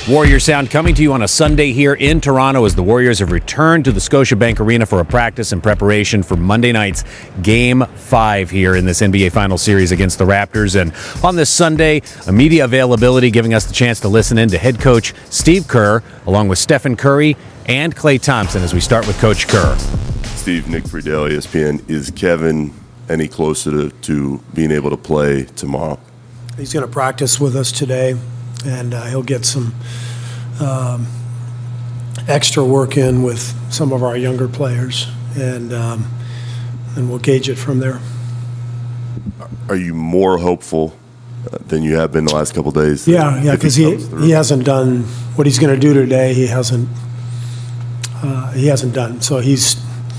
Warrior Sound coming to you on a Sunday here in Toronto as the Warriors have returned to the Scotiabank Arena for a practice in preparation for Monday night's Game 5 here in this NBA Finals Series against the Raptors. And on this Sunday, a media availability giving us the chance to listen in to head coach Steve Kerr, along with Stephen Curry and Klay Thompson as we start with Coach Kerr. Steve, Nick Friedel, ESPN. Is Kevin any closer to being able to play tomorrow? He's going to practice with us today, and he'll get some extra work in with some of our younger players, and we'll gauge it from there. Are you more hopeful than you have been the last couple of days? Yeah, because he hasn't done what he's going to do today. He hasn't done. So he's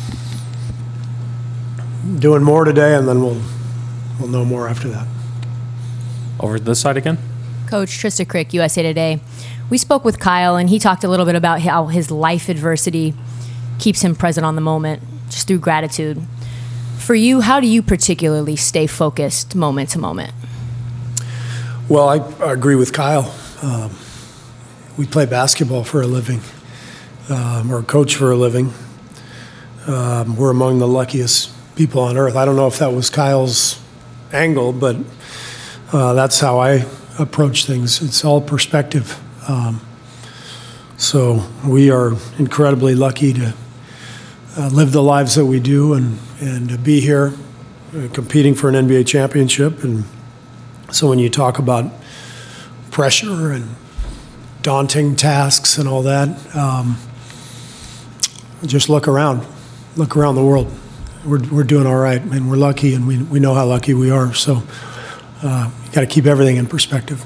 doing more today, and then we'll know more after that. Over this side again. Coach Trista Crick, USA Today. We spoke with Kyle, and he talked a little bit about how his life adversity keeps him present on the moment, just through gratitude. For you, how do you particularly stay focused moment to moment? Well, I agree with Kyle. We play basketball for a living, or coach for a living. We're among the luckiest people on earth. I don't know if that was Kyle's angle, but that's how I approach things. It's all perspective. So we are incredibly lucky to live the lives that we do and to be here competing for an NBA championship. And so when you talk about pressure and daunting tasks and all that, just look around the world. We're doing all right, and we're lucky, and we know how lucky we are. So you got to keep everything in perspective.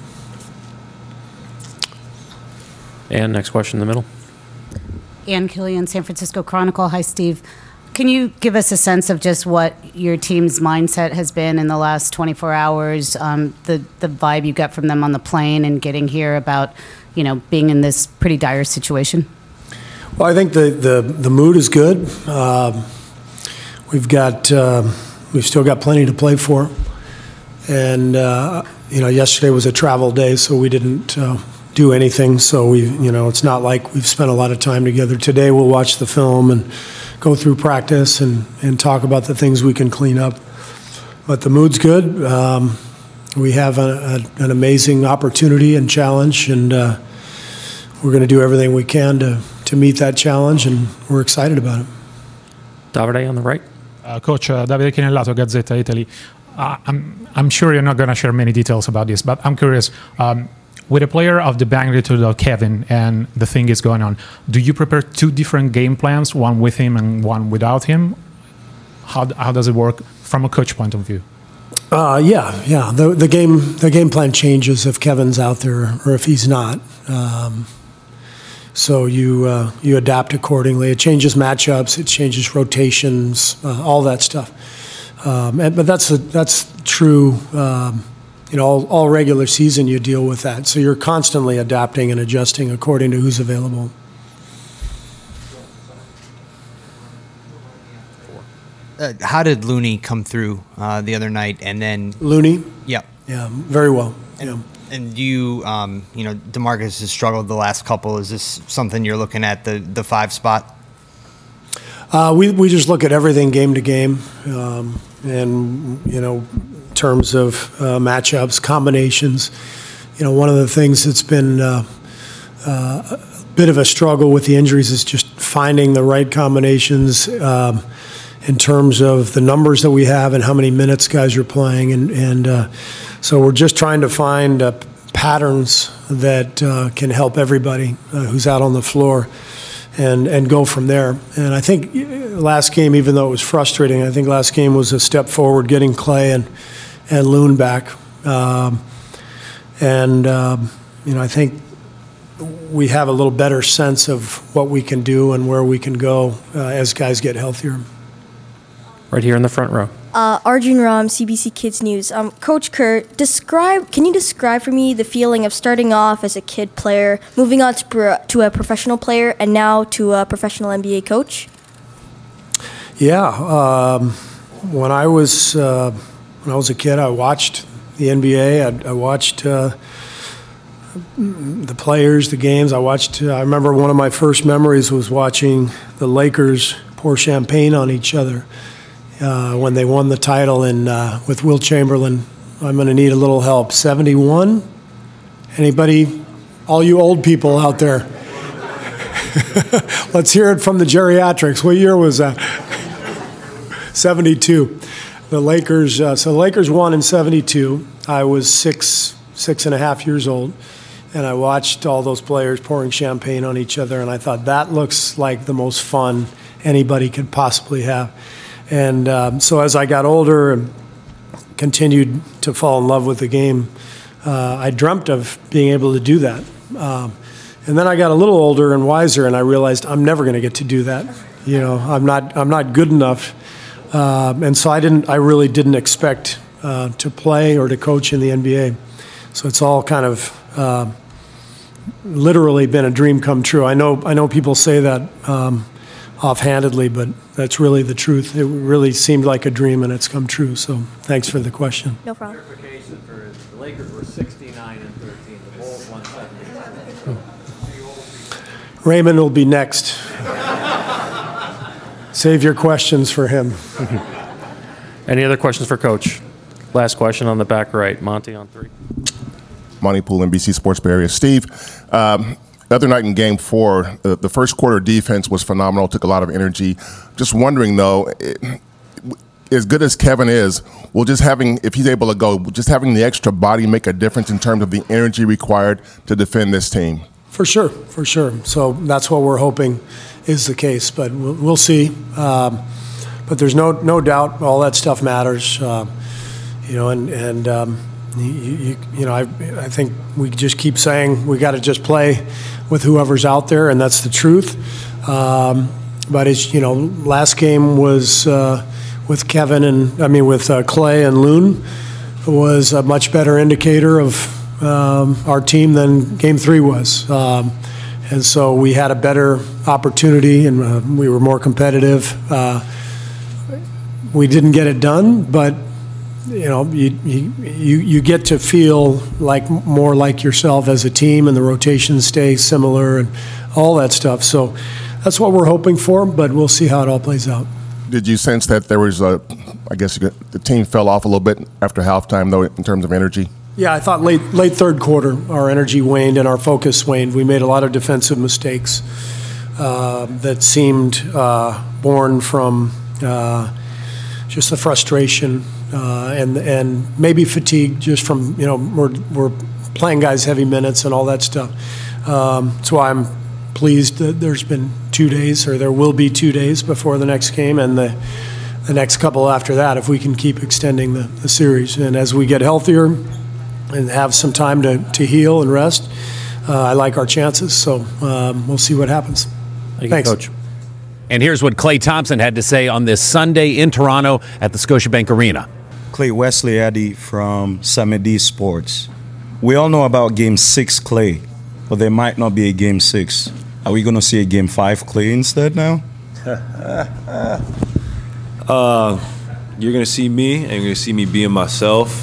And next question in the middle. Ann Killian, San Francisco Chronicle. Hi, Steve. Can you give us a sense of just what your team's mindset has been in the last 24 hours, the vibe you got from them on the plane and getting here about, being in this pretty dire situation? Well, I think the mood is good. We've still got plenty to play for. And, yesterday was a travel day, so we didn't do anything. So it's not like we've spent a lot of time together. Today we'll watch the film and go through practice and talk about the things we can clean up. But the mood's good. We have an amazing opportunity and challenge, and we're going to do everything we can to meet that challenge, and we're excited about it. Davide on the right. Coach, Davide Chinellato, Gazzetta Italy. I'm sure you're not going to share many details about this, but I'm curious. With a player of the magnitude of Kevin and the thing is going on, do you prepare two different game plans, one with him and one without him? How does it work from a coach point of view? Yeah. The game plan changes if Kevin's out there or if he's not. So you adapt accordingly. It changes matchups, it changes rotations, all that stuff. But that's true. All regular season you deal with that. So you're constantly adapting and adjusting according to who's available. How did Looney come through the other night? And then Looney? Yeah. Yeah, very well. And you, DeMarcus has struggled the last couple. Is this something you're looking at, the 5 spot? We just look at everything game to game, and in terms of matchups, combinations. One of the things that's been a bit of a struggle with the injuries is just finding the right combinations in terms of the numbers that we have and how many minutes guys are playing, and so we're just trying to find patterns that can help everybody who's out on the floor. And go from there. And I think last game, even though it was frustrating, I think last game was a step forward, getting Klay and Loon back. I think we have a little better sense of what we can do and where we can go as guys get healthier. Right here in the front row. Arjun Ram, CBC Kids News. Coach Kerr, can you describe for me the feeling of starting off as a kid player, moving on to a professional player, and now to a professional NBA coach? Yeah, when I was a kid, I watched the NBA. I watched the players, the games. I remember one of my first memories was watching the Lakers pour champagne on each other when they won the title with Wilt Chamberlain. I'm going to need a little help. 71? Anybody? All you old people out there. Let's hear it from the geriatrics. What year was that? 72. The Lakers, so the Lakers won in 72. I was six and a half years old, and I watched all those players pouring champagne on each other, and I thought, that looks like the most fun anybody could possibly have. And so as I got older and continued to fall in love with the game, I dreamt of being able to do that. And then I got a little older and wiser, and I realized I'm never going to get to do that. I'm not good enough. And so I really didn't expect to play or to coach in the NBA. So it's all kind of literally been a dream come true. I know people say that offhandedly, but that's really the truth. It really seemed like a dream, and it's come true. So thanks for the question. No problem. Clarification for the Lakers were 69 and 13. The Bulls won 72. Raymond will be next. Save your questions for him. Any other questions for Coach? Last question on the back right. Monty on 3. Monty Poole, NBC Sports Bay Area. Steve, the other night in Game 4, the first quarter defense was phenomenal, took a lot of energy. Just wondering, though, as good as Kevin is, if he's able to go, just having the extra body make a difference in terms of the energy required to defend this team? For sure. So that's what we're hoping is the case, but we'll see. But there's no doubt all that stuff matters. I think we just keep saying we got to just play with whoever's out there, and that's the truth. But as you know, last game was with Clay and Loon was a much better indicator of our team than Game 3 was. And so we had a better opportunity, and we were more competitive. We didn't get it done, but you get to feel more like yourself as a team, and the rotations stay similar and all that stuff. So that's what we're hoping for, but we'll see how it all plays out. Did you sense that there was the team fell off a little bit after halftime, though, in terms of energy? Yeah, I thought late third quarter, our energy waned and our focus waned. We made a lot of defensive mistakes that seemed born from just the frustration and maybe fatigue just from, we're playing guys heavy minutes and all that stuff. That's why I'm pleased that there's been 2 days, or there will be 2 days before the next game, and the next couple after that, if we can keep extending the series. And as we get healthier and have some time to heal and rest, I like our chances. So we'll see what happens. Thanks, Coach. And here's what Klay Thompson had to say on this Sunday in Toronto at the Scotiabank Arena. Klay Wesley Addy from Summit D Sports. We all know about Game 6 Klay, but there might not be a Game 6. Are we going to see a Game 5 Klay instead now? You're going to see me, and you're going to see me being myself.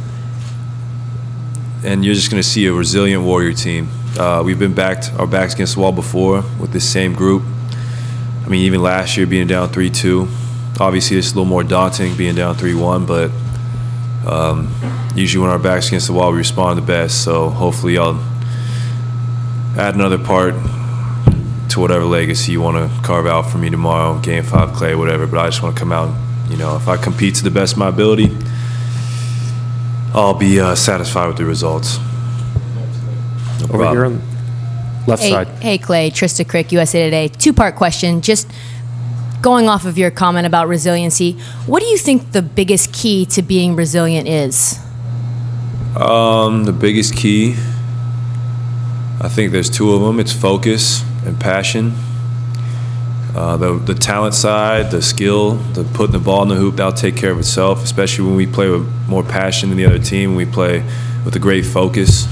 And you're just going to see a resilient Warrior team. We've been our backs against the wall before with this same group. I mean, even last year being down 3-2. Obviously, it's a little more daunting being down 3-1, but usually when our back's against the wall, we respond the best. So hopefully I'll add another part to whatever legacy you want to carve out for me tomorrow, Game 5 Klay, whatever. But I just want to come out, if I compete to the best of my ability, I'll be satisfied with the results. No Over problem. here on left side. Hey, Klay, Trista Crick, USA Today. 2-part question. Just going off of your comment about resiliency, what do you think the biggest key to being resilient is? The biggest key, I think there's 2 of them. It's focus and passion. The talent side, the skill, the putting the ball in the hoop, that'll take care of itself, especially when we play with more passion than the other team. We play with a great focus.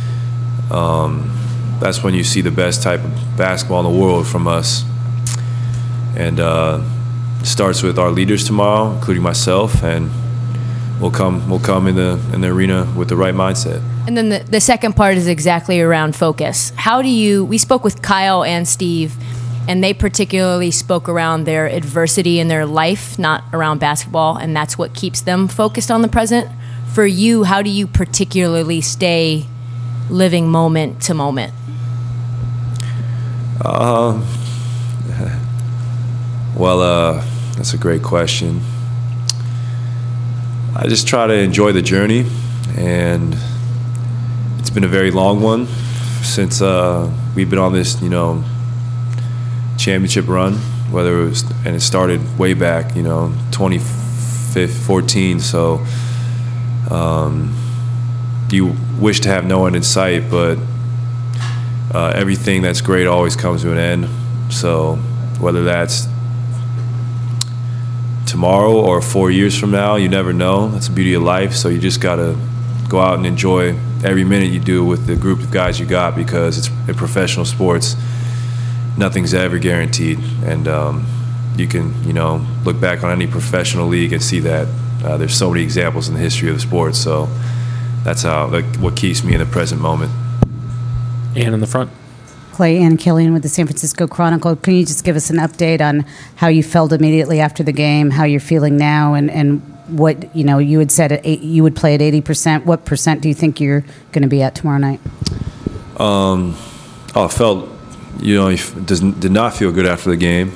That's when you see the best type of basketball in the world from us. And it starts with our leaders tomorrow, including myself, and we'll come in the arena with the right mindset. And then the second part is exactly around focus. We spoke with Kyle and Steve, and they particularly spoke around their adversity in their life, not around basketball, and that's what keeps them focused on the present. For you, how do you particularly stay living moment to moment? Well, that's a great question. I just try to enjoy the journey, and it's been a very long one since we've been on this, championship run. And it started way back, 2014. So you wish to have no one in sight, but everything that's great always comes to an end. So whether that's tomorrow or 4 years from now, you never know. That's the beauty of life. So you just got to go out and enjoy every minute you do with the group of guys you got, because it's in professional sports, nothing's ever guaranteed. And you can, look back on any professional league and see that there's so many examples in the history of the sport. So that's what keeps me in the present moment. And in the front. Clay and Killian with the San Francisco Chronicle. Can you just give us an update on how you felt immediately after the game, how you're feeling now, and what, you had said you would play at 80%. What percent do you think you're going to be at tomorrow night? I felt, did not feel good after the game.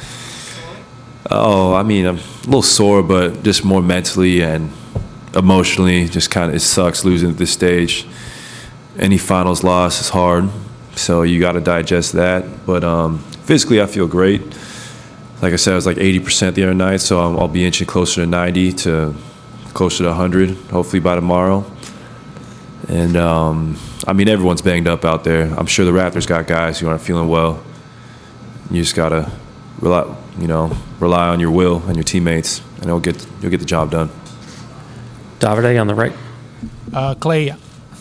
I'm a little sore, but just more mentally and emotionally, just kind of, it sucks losing at this stage. Any finals loss is hard. So you got to digest that. But physically, I feel great. Like I said, I was like 80% the other night, so I'll be inching closer to 90 to closer to 100, hopefully by tomorrow. And, everyone's banged up out there. I'm sure the Raptors got guys who aren't feeling well. You just got to rely on your will and your teammates, and you'll get the job done. Davide on the right. Clay.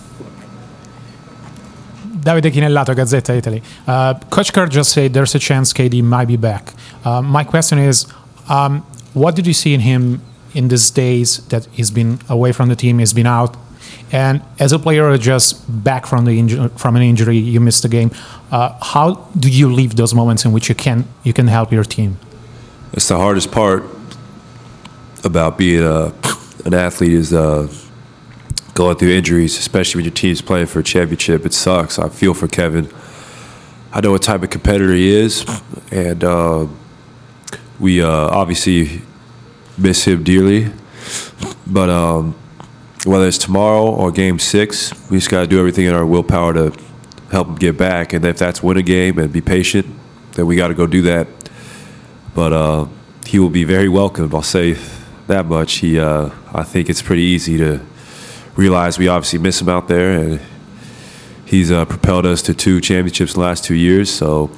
Davide Chinellato, Gazzetta Italy. Coach Kerr just said there's a chance KD might be back. My question is, what did you see in him in these days that he's been away from the team, he's been out? And as a player just back from an injury, you missed the game. How do you leave those moments in which you can help your team? It's the hardest part about being an athlete is going through injuries, especially when your team's playing for a championship. It sucks. I feel for Kevin. I know what type of competitor he is, and we obviously miss him dearly. But whether it's tomorrow or Game 6, we just got to do everything in our willpower to help him get back. And if that's win a game and be patient, then we got to go do that. But he will be very welcome. I'll say that much. I think it's pretty easy to realize we obviously miss him out there, and he's propelled us to 2 championships in the last 2 years. So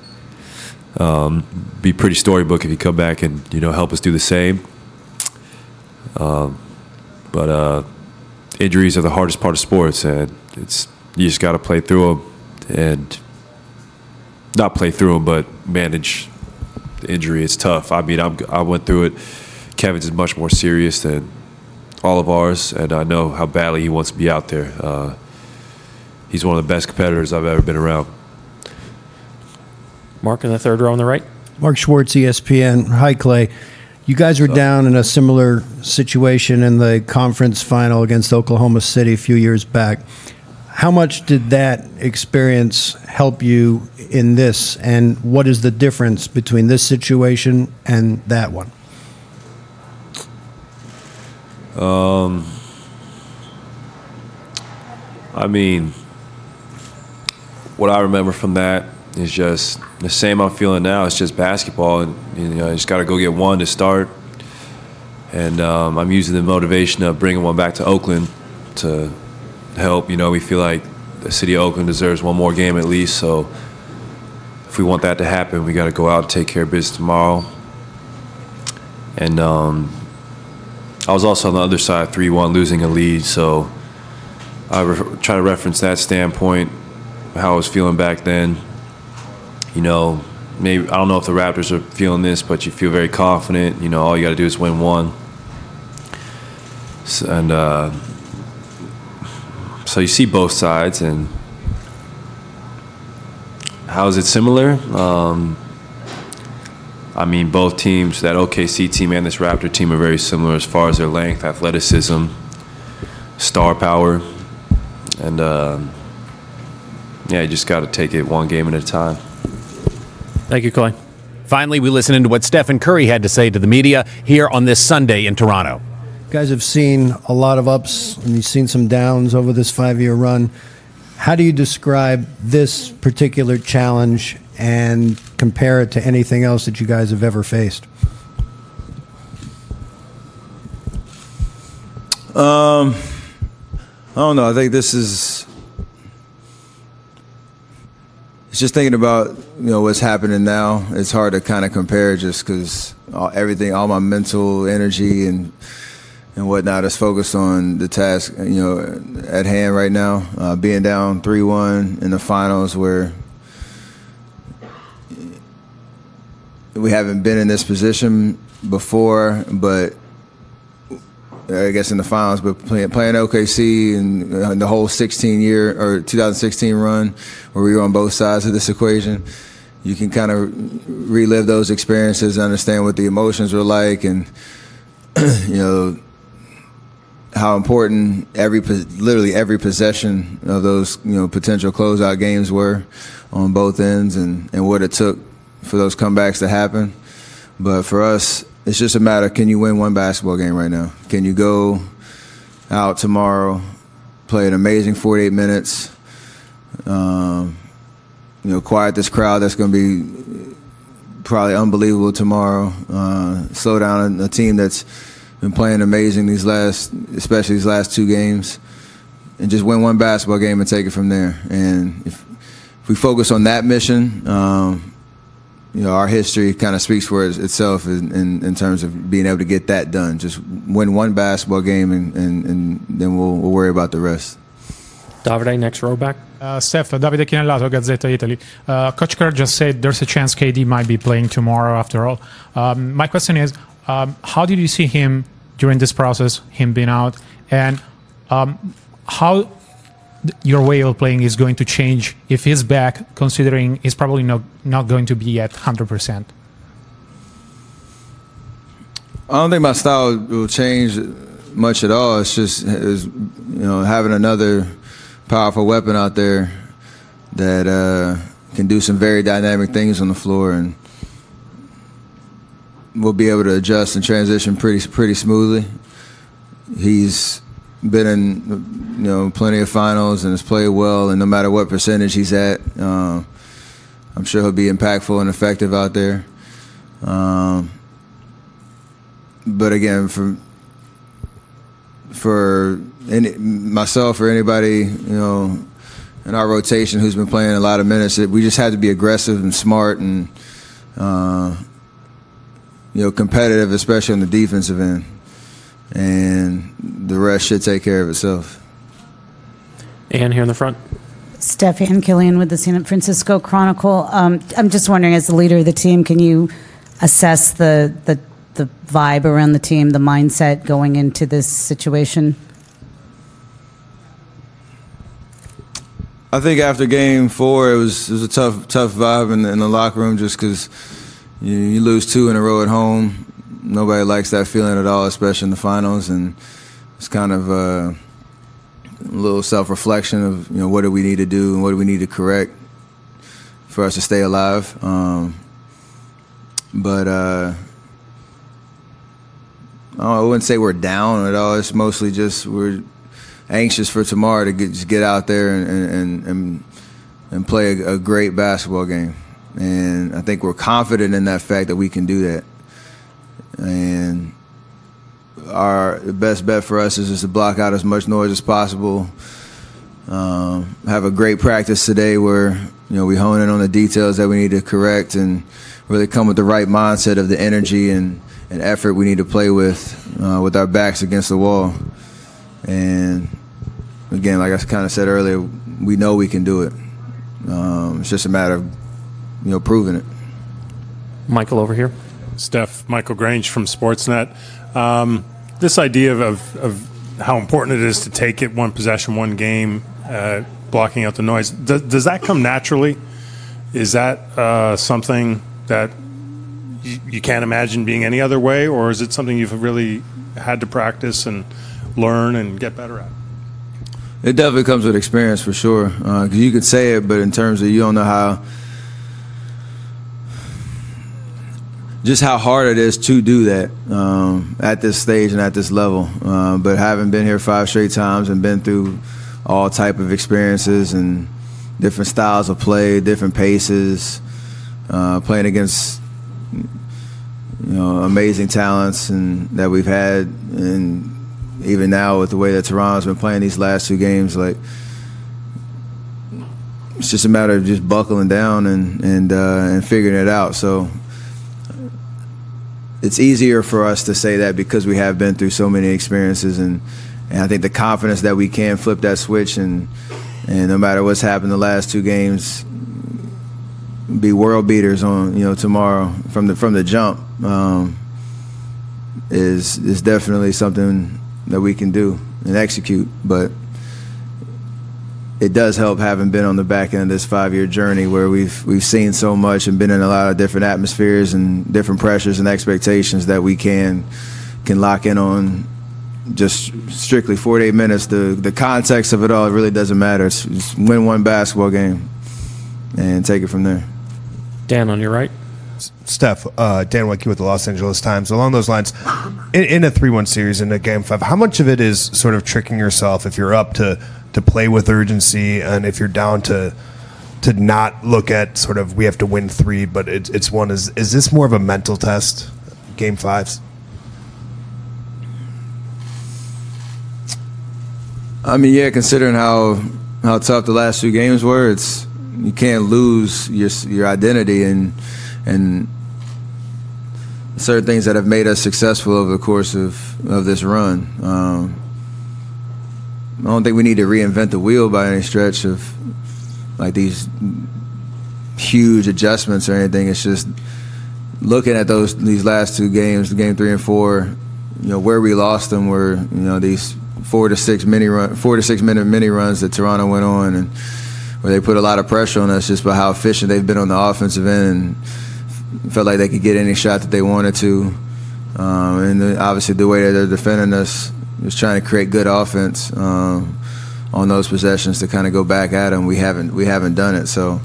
be pretty storybook if he come back and help us do the same. But injuries are the hardest part of sports, and you just got to play through them, and not play through them, but manage the injury. It's tough. I went through it. Kevin's is much more serious than all of ours, and I know how badly he wants to be out there. He's one of the best competitors I've ever been around. Mark in the third row on the right. Mark Schwartz, ESPN. Hi, Clay. You guys were down in a similar situation in the conference final against Oklahoma City a few years back. How much did that experience help you in this, and what is the difference between this situation and that one? What I remember from that is just the same I'm feeling now. It's just basketball, and you just got to go get one to start. And I'm using the motivation of bringing one back to Oakland to help. We feel like the city of Oakland deserves one more game at least. So if we want that to happen, we got to go out and take care of business tomorrow. And I was also on the other side, 3-1, losing a lead. So I try to reference that standpoint, how I was feeling back then. Maybe I don't know if the Raptors are feeling this, but you feel very confident. All you got to do is win one. So you see both sides, and how is it similar? I mean, both teams, that OKC team and this Raptor team, are very similar as far as their length, athleticism, star power, and you just got to take it one game at a time. Thank you, Clay. Finally, we listen into what Stephen Curry had to say to the media here on this Sunday in Toronto. You guys have seen a lot of ups and you've seen some downs over this 5-year run. How do you describe this particular challenge and compare it to anything else that you guys have ever faced? I don't know. I think this is... It's just thinking about, what's happening now. It's hard to kind of compare just because all my mental energy and whatnot is focused on the task, at hand right now. Being down 3-1 in the finals where we haven't been in this position before, but I guess in the finals, but playing OKC and the whole 2016 run where we were on both sides of this equation, you can kind of relive those experiences and understand what the emotions were like, and how important literally every possession of those potential closeout games were on both ends, and what it took for those comebacks to happen. But for us, it's just a matter, can you win one basketball game right now? Can you go out tomorrow, play an amazing 48 minutes, quiet this crowd that's going to be probably unbelievable tomorrow, slow down a team that's been playing amazing especially these last two games, and just win one basketball game and take it from there. And if we focus on that mission, our history kind of speaks for itself in terms of being able to get that done. Just win one basketball game, and then we'll worry about the rest. Davide, next row back. Steph, Davide Chinellato, Gazzetta Italy. Coach Kerr just said there's a chance KD might be playing tomorrow after all. My question is, how did you see him during this process, him being out, and how your way of playing is going to change if he's back, considering he's probably not going to be at 100%? I don't think my style will change much at all. It's just having another powerful weapon out there that can do some very dynamic things on the floor, and we'll be able to adjust and transition pretty smoothly. He's been in plenty of finals and has played well, and no matter what percentage he's at, I'm sure he'll be impactful and effective out there. But again, for myself or anybody in our rotation who's been playing a lot of minutes, we just had to be aggressive and smart and competitive, especially on the defensive end. And the rest should take care of itself. Ann here in the front. Steph, Ann Killian with the San Francisco Chronicle. I'm just wondering, as the leader of the team, can you assess the vibe around the team, the mindset going into this situation? I think after Game 4, it was a tough vibe in the locker room, just because you lose 2 in a row at home. Nobody likes that feeling at all, especially in the finals, and it's kind of a little self-reflection of what do we need to do and what do we need to correct for us to stay alive. But I wouldn't say we're down at all. It's mostly just we're anxious for tomorrow to get out there and play a great basketball game. And I think we're confident in that fact that we can do that. And the best bet for us is just to block out as much noise as possible. Have a great practice today where we hone in on the details that we need to correct and really come with the right mindset of the energy and effort we need to play with our backs against the wall. And again, like I kind of said earlier, we know we can do it. It's just a matter of proving it. Michael over here. Steph, Michael Grange from Sportsnet. This idea of how important it is to take it one possession, one game, blocking out the noise. Does that come naturally? Is that something that you can't imagine being any other way, or is it something you've really had to practice and learn and get better at? It definitely comes with experience for sure. 'Cause you could say it, but in terms of you don't know how hard it is to do that at this stage and at this level. But having been here 5 straight times and been through all type of experiences and different styles of play, different paces, playing against amazing talents and that we've had, and even now with the way that Toronto's been playing these last 2 games, like it's just a matter of just buckling down and figuring it out. So it's easier for us to say that because we have been through so many experiences, and I think the confidence that we can flip that switch and no matter what's happened the last 2 games, be world beaters on tomorrow from the jump is definitely something that we can do and execute. But it does help having been on the back end of this 5-year journey where we've seen so much and been in a lot of different atmospheres and different pressures and expectations that we can lock in on just strictly 48 minutes. The context of it all, it really doesn't matter. It's win one basketball game and take it from there. Dan, on your right. Steph, Dan Wicke with the Los Angeles Times. Along those lines, in a 3-1 series in a Game 5, how much of it is sort of tricking yourself if you're up to play with urgency, and if you're down to not look at sort of we have to win 3, but it's one. Is this more of a mental test, Game 5s? I mean, yeah, considering how tough the last 2 games were, you can't lose your identity and certain things that have made us successful over the course of this run. I don't think we need to reinvent the wheel by any stretch of like these huge adjustments or anything. It's just looking at these last 2 games, Game 3 and 4. Where we lost them were these 4 to 6 minute mini runs that Toronto went on, and where they put a lot of pressure on us just by how efficient they've been on the offensive end and felt like they could get any shot that they wanted to. And obviously the way that they're defending us is trying to create good offense on those possessions to kind of go back at them. We haven't done it, so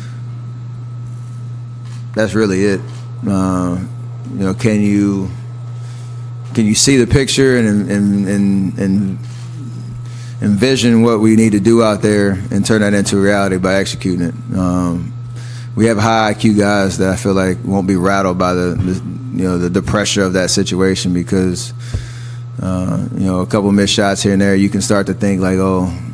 that's really it. Can you see the picture and envision what we need to do out there and turn that into reality by executing it? We have high IQ guys that I feel like won't be rattled by the pressure of that situation because a couple missed shots here and there, you can start to think like,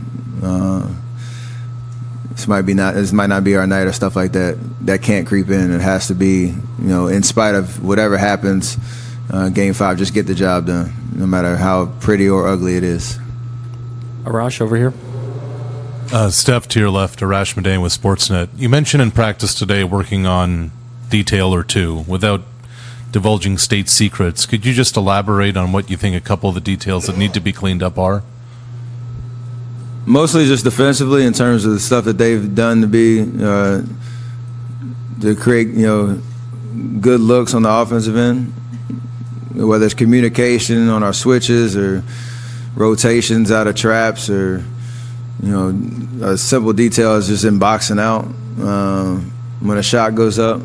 this might not be our night or stuff like that. That can't creep in. It has to be, in spite of whatever happens, Game 5, just get the job done, no matter how pretty or ugly it is. Arash over here. Steph, to your left, Arash Madain with Sportsnet. You mentioned in practice today working on detail or 2 without divulging state secrets. Could you just elaborate on what you think a couple of the details that need to be cleaned up are? Mostly just defensively in terms of the stuff that they've done to create, good looks on the offensive end, whether it's communication on our switches or rotations out of traps or, a simple detail is just in boxing out. When a shot goes up,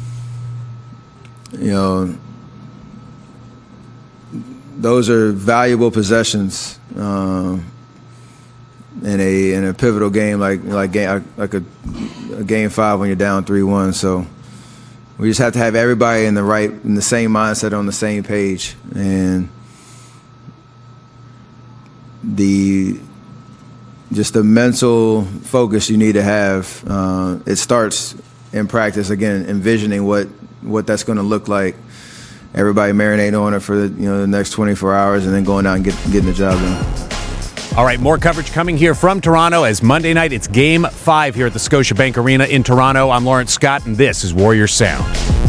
those are valuable possessions in a pivotal game like a Game 5 when you're down 3-1. So we just have to have everybody in the same mindset, on the same page, and the mental focus you need to have. It starts in practice, again, envisioning what that's going to look like. Everybody marinating on it for the next 24 hours, and then going out and getting the job done. All right, more coverage coming here from Toronto as Monday night, it's Game 5 here at the Scotiabank Arena in Toronto. I'm Lawrence Scott, and this is Warrior Sound.